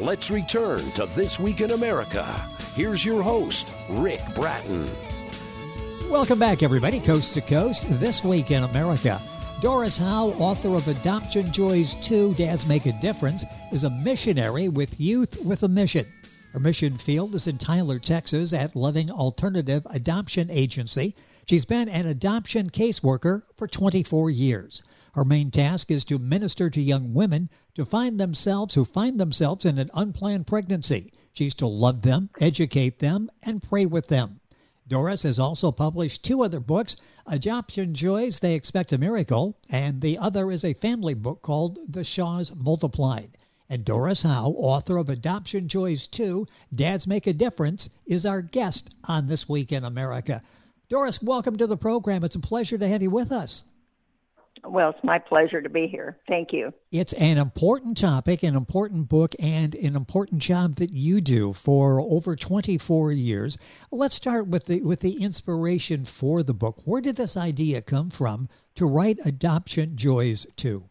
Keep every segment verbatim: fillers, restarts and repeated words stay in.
let's return to This Week in America. Here's your host, Rick Bratton. Welcome back, everybody, coast to coast. This Week in America. Doris Howe, author of Adoption Joys two, Dads Make a Difference, is a missionary with Youth with a Mission. Her mission field is in Tyler, Texas at Loving Alternative Adoption Agency. She's been an adoption caseworker for twenty-four years. Her main task is to minister to young women to find themselves who find themselves in an unplanned pregnancy. She's to love them, educate them, and pray with them. Doris has also published two other books, Adoption Joys, They Expect a Miracle, and the other is a family book called The Shaws Multiplied. And Doris Howe, author of Adoption Joys two, Dads Make a Difference, is our guest on This Week in America. Doris, welcome to the program. It's a pleasure to have you with us. Well, it's my pleasure to be here. Thank you. It's an important topic, an important book, and an important job that you do for over twenty-four years. Let's start with the with the inspiration for the book. Where did this idea come from to write Adoption Joys two?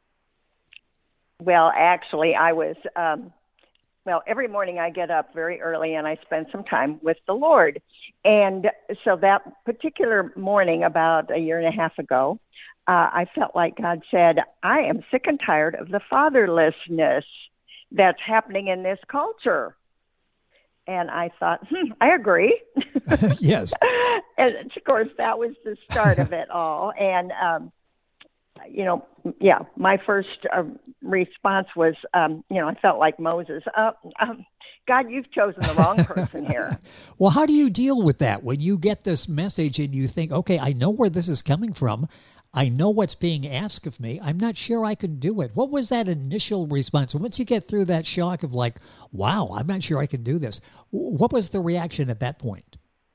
Well, actually, I was, um, well, every morning I get up very early and I spend some time with the Lord. And so that particular morning, about a year and a half ago, Uh, I felt like God said, I am sick and tired of the fatherlessness that's happening in this culture. And I thought, hmm, I agree. Yes. And of course, that was the start of it all. And, um, you know, yeah, my first uh, response was, um, you know, I felt like Moses. Uh, um, God, you've chosen the wrong person here. Well, how do you deal with that when you get this message and you think, okay, I know where this is coming from. I know what's being asked of me. I'm not sure I can do it. What was that initial response? Once you get through that shock of like, wow, I'm not sure I can do this. What was the reaction at that point?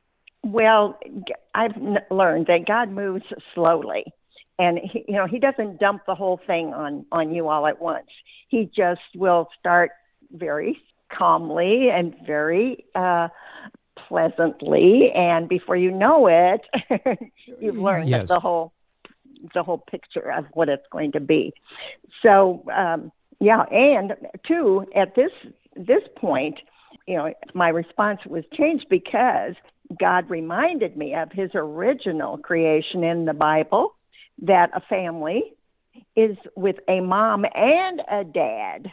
Well, I've learned that God moves slowly. And, he, you know, he doesn't dump the whole thing on, on you all at once. He just will start very calmly and very uh, pleasantly. And before you know it, you've learned Yes. the whole the whole picture of what it's going to be. So, um, yeah, and two, at this this point, you know, my response was changed because God reminded me of his original creation in the Bible, that a family is with a mom and a dad,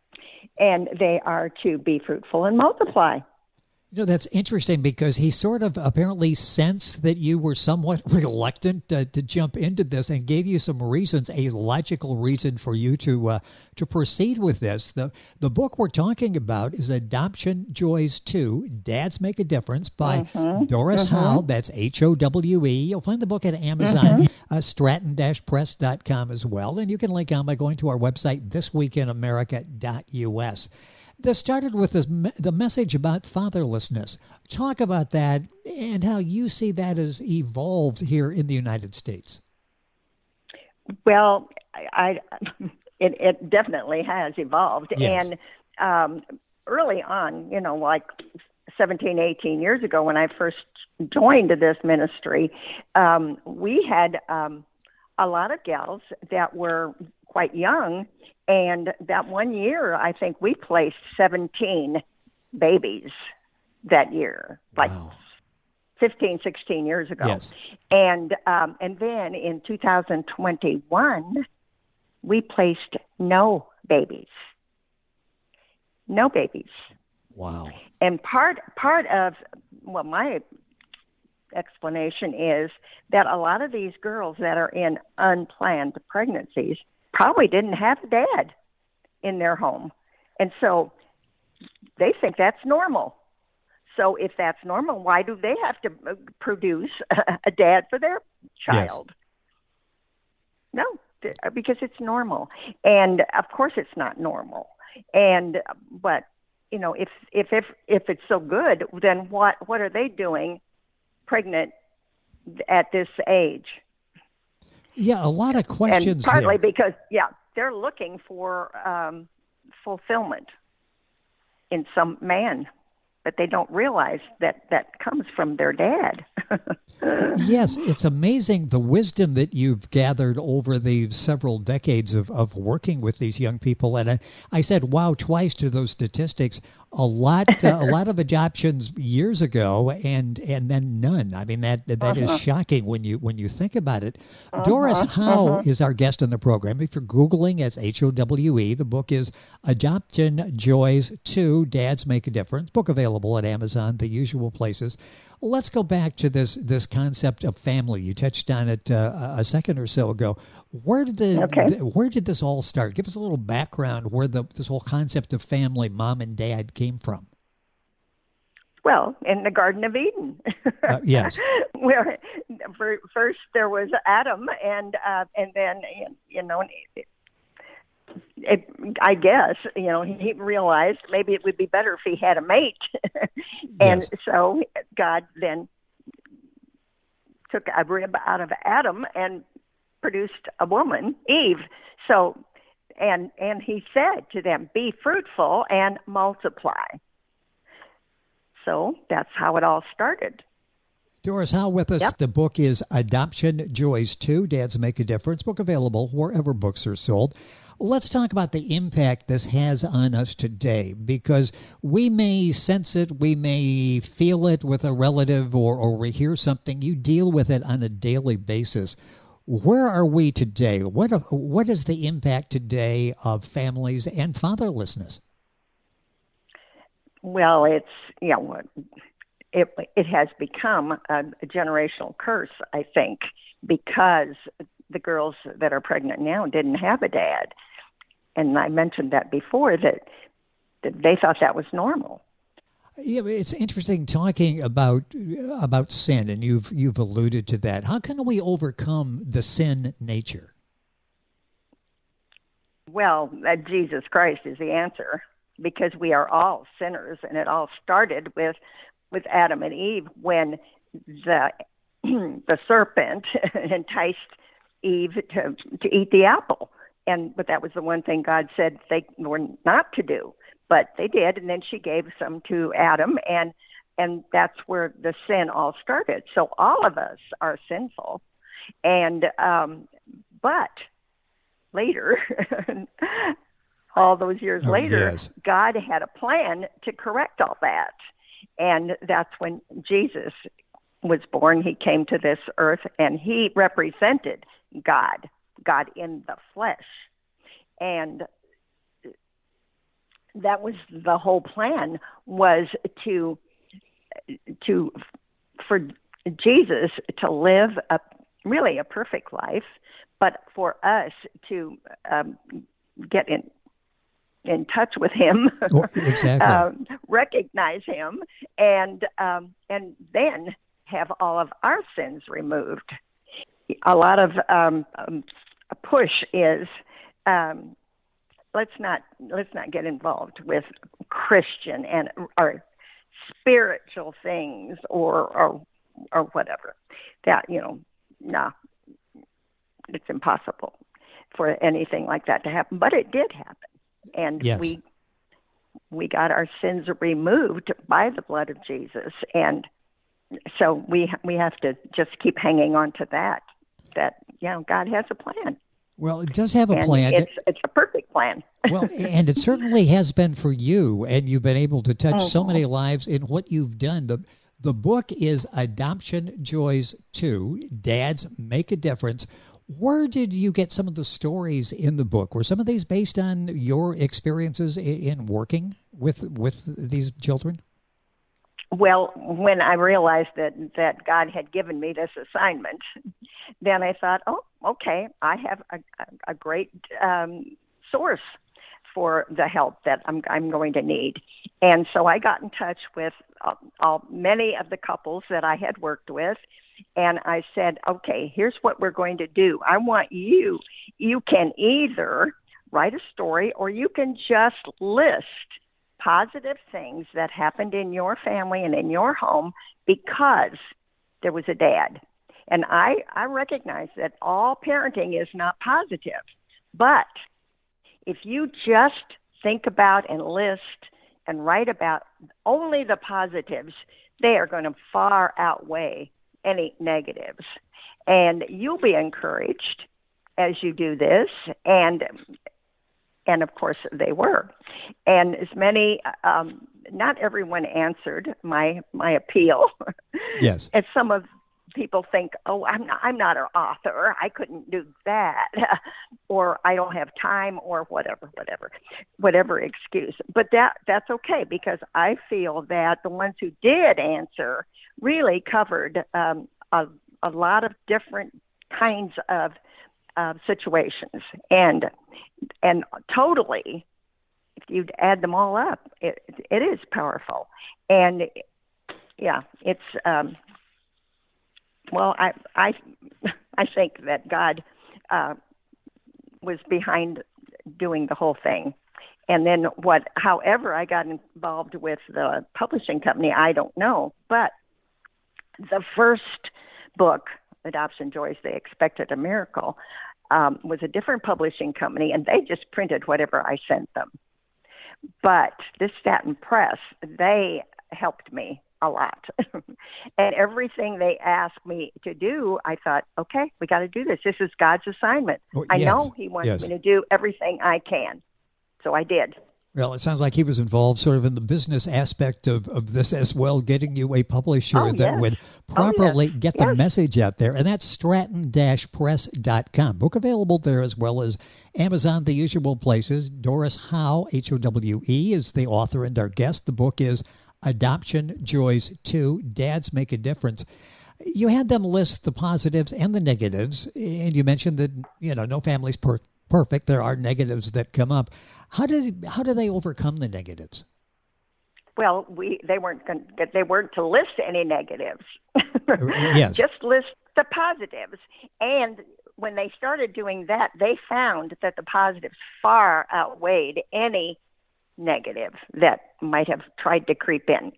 and they are to be fruitful and multiply. You know, that's interesting because he sort of apparently sensed that you were somewhat reluctant uh, to jump into this and gave you some reasons, a logical reason for you to uh, to proceed with this. The the book we're talking about is Adoption Joys two, Dads Make a Difference by Mm-hmm. Doris Mm-hmm. Howe. That's H O W E. You'll find the book at Amazon, Mm-hmm. uh, stratton dash press dot com as well. And you can link on by going to our website, this week in america dot U S. This started with this, the message about fatherlessness. Talk about that and how you see that has evolved here in the United States. Well, I, I it, it definitely has evolved. Yes. And um, early on, you know, like seventeen, eighteen years ago when I first joined this ministry, um, we had um, a lot of gals that were quite young. And that one year, I think we placed seventeen babies that year, like Wow. fifteen, sixteen years ago. Yes. And um, and then in two thousand twenty-one, we placed no babies. No babies. Wow. And part part of, well, my explanation is that a lot of these girls that are in unplanned pregnancies probably didn't have a dad in their home. And so they think that's normal. So if that's normal, why do they have to produce a dad for their child? Yes. No, because it's normal. And of course it's not normal. And, but, you know, if, if, if, if it's so good, then what, what are they doing pregnant at this age? Yeah, a lot of questions And partly there. because, yeah, they're looking for um, fulfillment in some man. but they don't realize that that comes from their dad. Yes, it's amazing the wisdom that you've gathered over the several decades of, of working with these young people. And I, I said, wow, twice to those statistics. A lot, uh, a lot of adoptions years ago, and and then none. I mean, that that uh-huh. is shocking when you when you think about it. Uh-huh. Doris Howe uh-huh. is our guest on the program. If you're Googling, it's H O W E. The book is Adoption Joys two, Dads Make a Difference. Book available at Amazon, the usual places. Let's go back to this this concept of family. You touched on it uh, a second or so ago. Where did the, okay. the where did this all start? Give us a little background where the this whole concept of family, mom and dad, came from. Well, in the Garden of Eden. uh, yes. Where first there was Adam, and uh, and then you know. It, It, I guess, you know, he realized maybe it would be better if he had a mate. And yes. so God then took a rib out of Adam and produced a woman, Eve. So, and and he said to them, be fruitful and multiply. So that's how it all started. Doris Howe with us. Yep. The book is Adoption Joys two, Dads Make a Difference. Book available wherever books are sold. Let's talk about the impact this has on us today, because we may sense it, we may feel it with a relative, or, or we hear something. You deal with it on a daily basis. Where are we today? What what is the impact today of families and fatherlessness? Well, it's, you know, it, it has become a, a generational curse, I think, because the girls that are pregnant now didn't have a dad. And I mentioned that before, that, that they thought that was normal. Yeah, it's interesting talking about about sin, and you've you've alluded to that. How can we overcome the sin nature? Well, uh, Jesus Christ is the answer, because we are all sinners, and it all started with with Adam and Eve when the the serpent enticed Eve to to eat the apple. And but that was the one thing God said they were not to do. But they did, and then she gave some to Adam, and and that's where the sin all started. So all of us are sinful, and um, but later, all those years oh, later, yes. God had a plan to correct all that, and that's when Jesus was born. He came to this earth, and he represented God. God in the flesh. And that was the whole plan, was to to for Jesus to live a really a perfect life, but for us to um, get in in touch with him, well, exactly. um, recognize him, and um, and then have all of our sins removed. A lot of um, um, a push is um, let's not let's not get involved with Christian and or spiritual things or or or whatever. That, you know, nah, it's impossible for anything like that to happen. But it did happen, and yes. we we got our sins removed by the blood of Jesus, and so we we have to just keep hanging on to that. That, you know, God has a plan. Well, it does have a and plan. It's it's a perfect plan. Well, and it certainly has been for you, and you've been able to touch mm-hmm. so many lives in what you've done. The the book is Adoption Joys two, Dads Make a Difference. Where did you get some of the stories in the book? Were some of these based on your experiences in, in working with with these children? Well, when I realized that, that God had given me this assignment, then I thought, oh, okay, I have a, a great um, source for the help that I'm, I'm going to need. And so I got in touch with uh, all, many of the couples that I had worked with, and I said, okay, here's what we're going to do. I want you, you can either write a story, or you can just list positive things that happened in your family and in your home because there was a dad. And I, I recognize that all parenting is not positive. But if you just think about and list and write about only the positives, they are going to far outweigh any negatives. And you'll be encouraged as you do this, and and of course they were. And as many, um, not everyone answered my my appeal. Yes. And some of people think, oh, I'm not, I'm not an author. I couldn't do that. Or I don't have time, or whatever, whatever, whatever excuse. But that that's okay, because I feel that the ones who did answer really covered um, a, a lot of different kinds of uh, situations. And and totally, if you add them all up, it it is powerful. And yeah, it's... Um, Well, I I I think that God uh, was behind doing the whole thing, and then what? However, I got involved with the publishing company, I don't know. But the first book, Adoption Joys, They Expected a Miracle, um, was a different publishing company, and they just printed whatever I sent them. But this Staten Press, they helped me a lot. And everything they asked me to do, I thought, okay, we got to do this. This is God's assignment. Oh, I yes, know he wants yes. me to do everything I can. So I did. Well, it sounds like he was involved sort of in the business aspect of, of this as well, getting you a publisher oh, that yes. would properly oh, yes. get the yes. message out there. And that's stratton dash press dot com. Book available there, as well as Amazon, the usual places. Doris Howe, H O W E, is the author and our guest. The book is Adoption Joys two, Dads Make a Difference. You had them list the positives and the negatives, and you mentioned that, you know, no family's per- perfect. There are negatives that come up. How did how do they overcome the negatives? Well, we they weren't going they weren't to list any negatives. Yes. Just list the positives. And when they started doing that, they found that the positives far outweighed any negative that might have tried to creep in.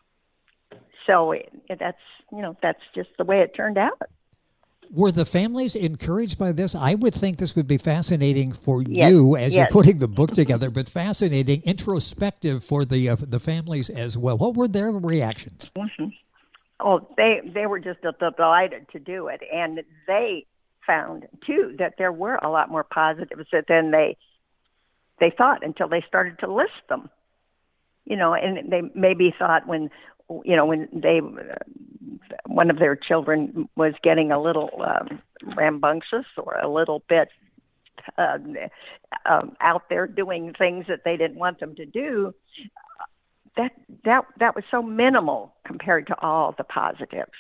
So that's, you know, that's just the way it turned out. Were the families encouraged by this? I would think this would be fascinating for yes. you as yes. you're putting the book together, but fascinating, introspective for the uh, the families as well. What were their reactions? Mm-hmm. Oh, they they were just delighted to do it, and they found too that there were a lot more positives than they they thought until they started to list them. You know, and they maybe thought when, you know, when they, uh, one of their children was getting a little um, rambunctious or a little bit uh, um, out there doing things that they didn't want them to do, that that that was so minimal compared to all the positives.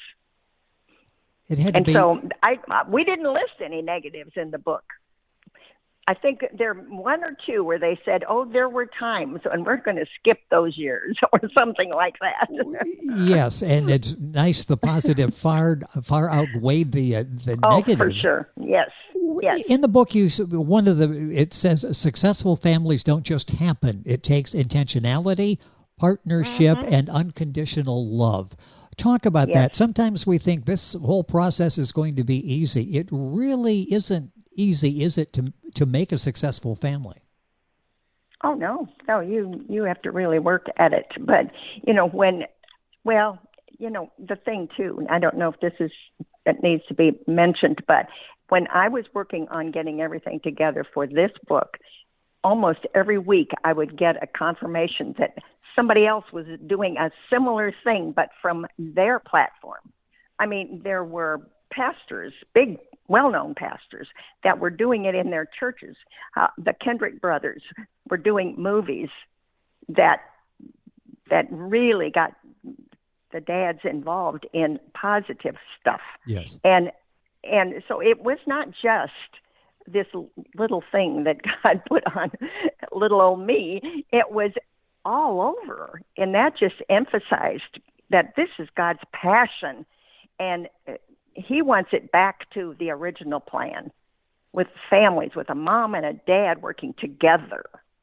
It had to and be... so I we didn't list any negatives in the book. I think there one or two where they said, oh, there were times, and we're going to skip those years or something like that. Yes, and it's nice the positive far far outweighed the uh, the oh, negative. for sure. Yes. Yes. In the book, you one of the it says successful families don't just happen. It takes intentionality, partnership, mm-hmm. and unconditional love. Talk about yes. that. Sometimes we think this whole process is going to be easy. It really isn't easy, is it, to to make a successful family? Oh, no. No, you, you have to really work at it. But, you know, when, well, you know, the thing, too, I don't know if this is, that needs to be mentioned, but when I was working on getting everything together for this book, almost every week I would get a confirmation that somebody else was doing a similar thing, but from their platform. I mean, there were pastors, big well-known pastors, that were doing it in their churches. Uh, the Kendrick brothers were doing movies that that really got the dads involved in positive stuff. Yes. And and so it was not just this little thing that God put on little old me. It was all over. And that just emphasized that this is God's passion. And he wants it back to the original plan, with families, with a mom and a dad working together.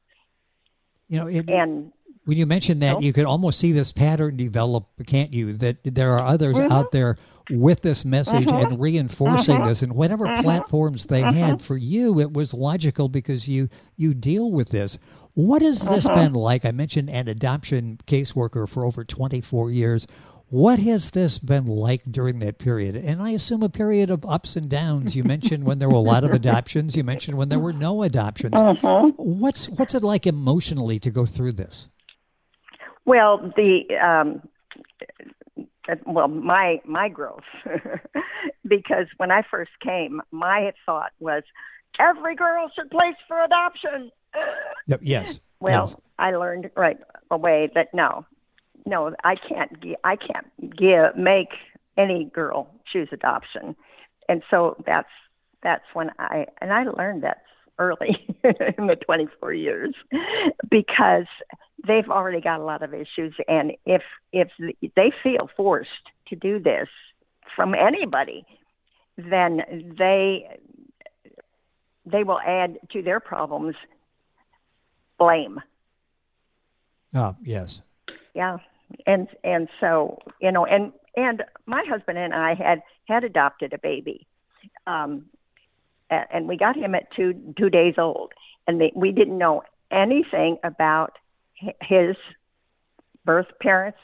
You know, it, and when you mentioned that, you could almost see this pattern develop, can't you? That there are others mm-hmm. out there with this message mm-hmm. and reinforcing mm-hmm. this, and whatever mm-hmm. platforms they mm-hmm. had. For you, it was logical because you you deal with this. What has this Uh-huh. been like? I mentioned an adoption caseworker for over twenty-four years. What has this been like during that period? And I assume a period of ups and downs. You mentioned when there were a lot of adoptions. You mentioned when there were no adoptions. Uh-huh. What's what's it like emotionally to go through this? Well, the um, well, my my growth, because when I first came, my thought was every girl should place for adoption. Yep, Yes. Well, yes. I learned right away that no, no, I can't. gi- I can't give make any girl choose adoption, and so that's that's when I and I learned that early in the twenty-four years because they've already got a lot of issues, and if if they feel forced to do this from anybody, then they they will add to their problems blame. Oh, yes. Yeah. And and so, you know, and and my husband and I had had adopted a baby. Um a- and we got him at two two days old, and they, we didn't know anything about hi- his birth parents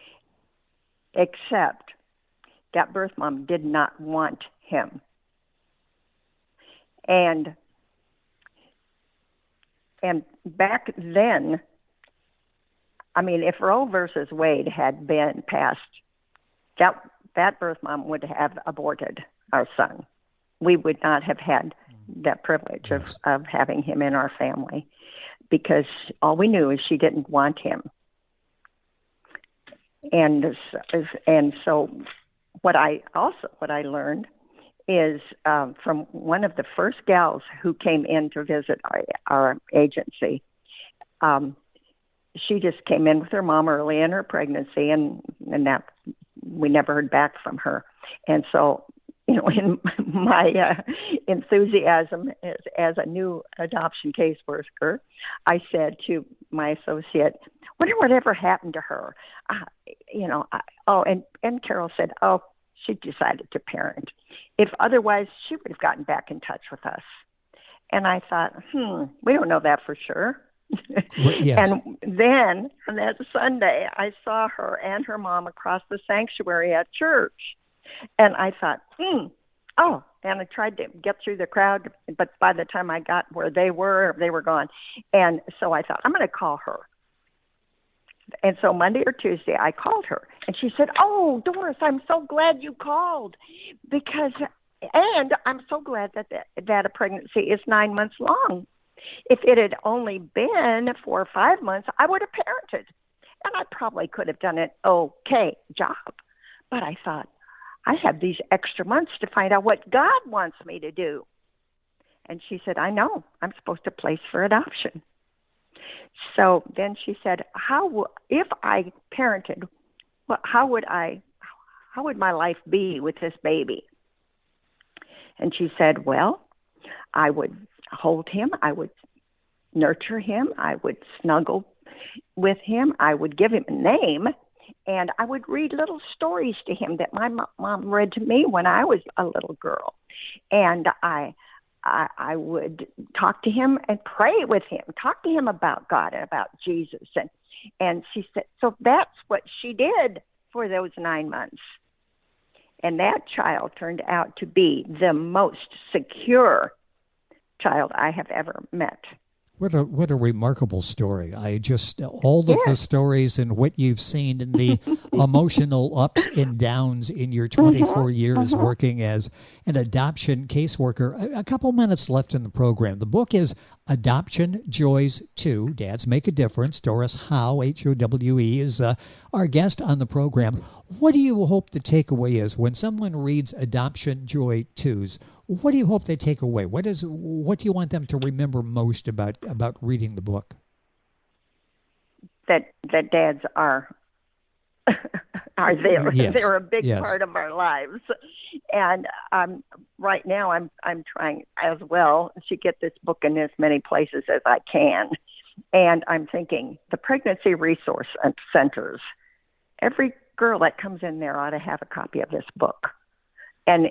except that birth mom did not want him. And and back then, I mean, if Roe versus Wade had been passed, that that birth mom would have aborted our son. We would not have had that privilege Yes. of, of having him in our family, because all we knew is she didn't want him. And s- and so what I also what I learned is um, from one of the first gals who came in to visit our, our agency. Um, she just came in with her mom early in her pregnancy, and and that we never heard back from her. And so, you know, in my uh, enthusiasm as, as a new adoption caseworker, I said to my associate, "Wonder whatever happened to her." Uh, you know, I, oh, and and Carol said, "Oh, she decided to parent. If otherwise, she would have gotten back in touch with us." And I thought, hmm, we don't know that for sure. Well, yes. And then on that Sunday, I saw her and her mom across the sanctuary at church. And I thought, hmm, oh, and I tried to get through the crowd, but by the time I got where they were, they were gone. And so I thought, I'm going to call her. And so Monday or Tuesday, I called her, and she said, "Oh, Doris, I'm so glad you called, because, and I'm so glad that that, that a pregnancy is nine months long. If it had only been four or five months, I would have parented, and I probably could have done an okay job. But I thought, I have these extra months to find out what God wants me to do." And she said, "I know. I'm supposed to place for adoption." So then she said, "How w- if I parented, what, how would I, how would my life be with this baby?" And she said, "Well, I would hold him, I would nurture him, I would snuggle with him, I would give him a name, and I would read little stories to him that my mo- mom read to me when I was a little girl, and I." I, I would talk to him and pray with him, talk to him about God and about Jesus. And, and she said, so that's what she did for those nine months. And that child turned out to be the most secure child I have ever met. What a what a remarkable story. I just, all of the Yes. stories and what you've seen and the emotional ups and downs in your twenty-four years working as an adoption caseworker. A, a couple minutes left in the program. The book is Adoption Joys two, Dads Make a Difference. Doris Howe, H O W E, is uh, our guest on the program. What do you hope the takeaway is when someone reads Adoption Joy twos? What do you hope they take away? What is what do you want them to remember most about, about reading the book? That that dads are are there. Yes, They're a big yes. part of our lives. And um, right now, I'm I'm trying as well to get this book in as many places as I can. And I'm thinking the pregnancy resource centers. Every girl that comes in there ought to have a copy of this book. And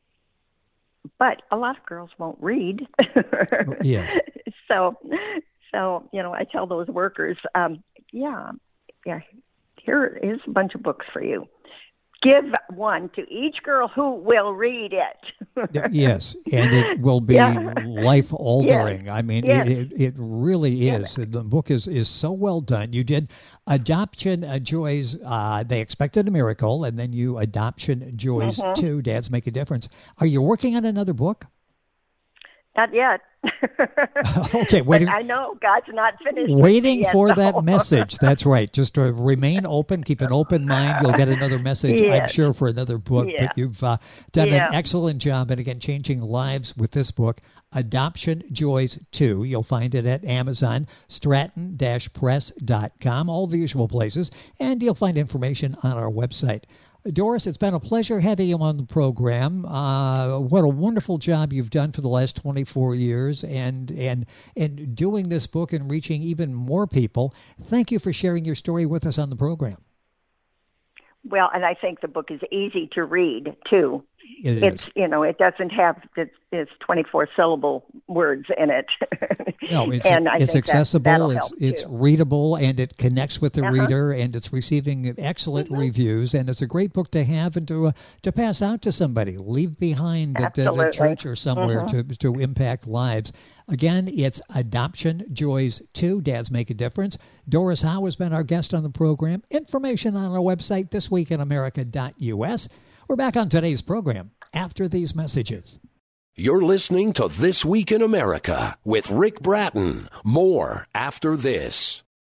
but a lot of girls won't read. Yes. So So, you know, I tell those workers, um, yeah, yeah, here is a bunch of books for you. Give one to each girl who will read it. Yes, and it will be yeah. life-altering. Yes. I mean, yes. it, it really is. Yeah. The book is, is so well done. You did Adoption Joys, uh, They Expected a Miracle, and then you Adoption Joys mm-hmm. two, Dads Make a Difference. Are you working on another book? Not yet. Okay, waiting. I know God's not finished. Waiting yet, for no. that message. That's right. Just to remain open, keep an open mind. You'll get another message, yes. I'm sure, for another book. Yeah. But you've uh, done yeah. an excellent job, and again, changing lives with this book, Adoption Joys two. You'll find it at Amazon, stratton dash press dot com, all the usual places, and you'll find information on our website. Doris, it's been a pleasure having you on the program. Uh, what a wonderful job you've done for the last twenty-four years and, and, and doing this book and reaching even more people. Thank you for sharing your story with us on the program. Well, and I think the book is easy to read, too. It it's, is. You know, it doesn't have its, its twenty-four syllable words in it. No, it's, and I it's think accessible, that, it's it's readable, and it connects with the uh-huh. reader, and it's receiving excellent mm-hmm. reviews, and it's a great book to have and to uh, to pass out to somebody, leave behind at uh, the church or somewhere mm-hmm. to, to impact lives. Again, it's Adoption Joys two, Dads Make a Difference. Doris Howe has been our guest on the program. Information on our website, this week in america dot u s. We're back on today's program after these messages. You're listening to This Week in America with Rick Bratton. More after this.